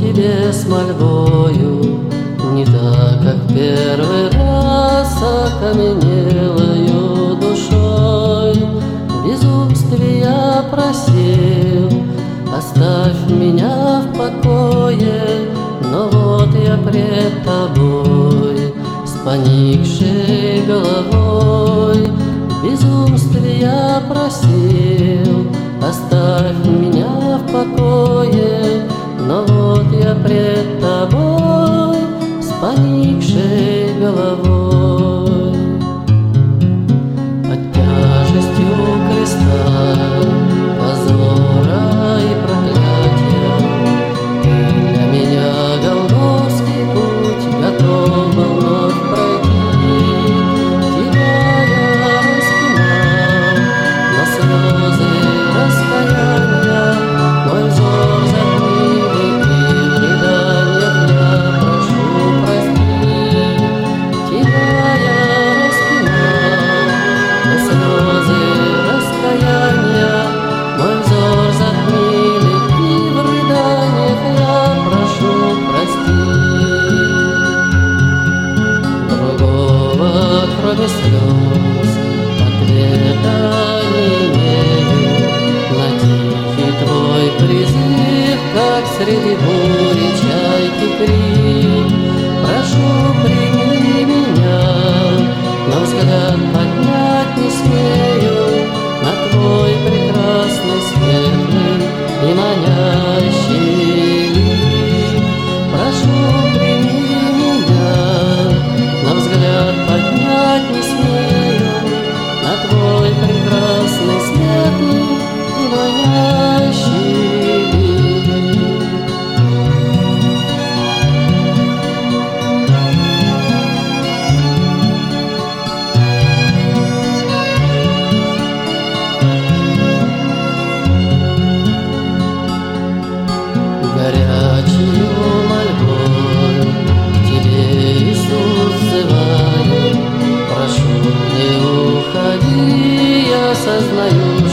тебе с мольбою, не так, как первый раз, окаменелою душой. В безумстве я просил, оставь меня в покое, но вот я пред тобой с поникшей головой. В безумстве я просил, оставь меня в покое, но вот я пред тобой с поникшей головой. Под тяжестью креста, позора и проклятия, ты для меня голгофский путь готов был вновь пройти. Тебя я распинал на слезы раскаяния, мой взор затмили, и в рыданиях я прошу прости. Тебя я распинал на слезы раскаяния, мой взор затмили, и в рыданиях я прошу прости. Другого, кроме слез, ответа не имею на тихий твой призыв, как среди бури чайки крик. Прошу, прими меня, но взгляд поднять не смею на твой прекрасный, светлый и манящий лик. Прошу, прими меня, но взгляд поднять не смею на твой прекрасный, светлый и манящий лик. Горячую мольбой к тебе, Иисус, взываю. Прошу, не уходи, я сознаю,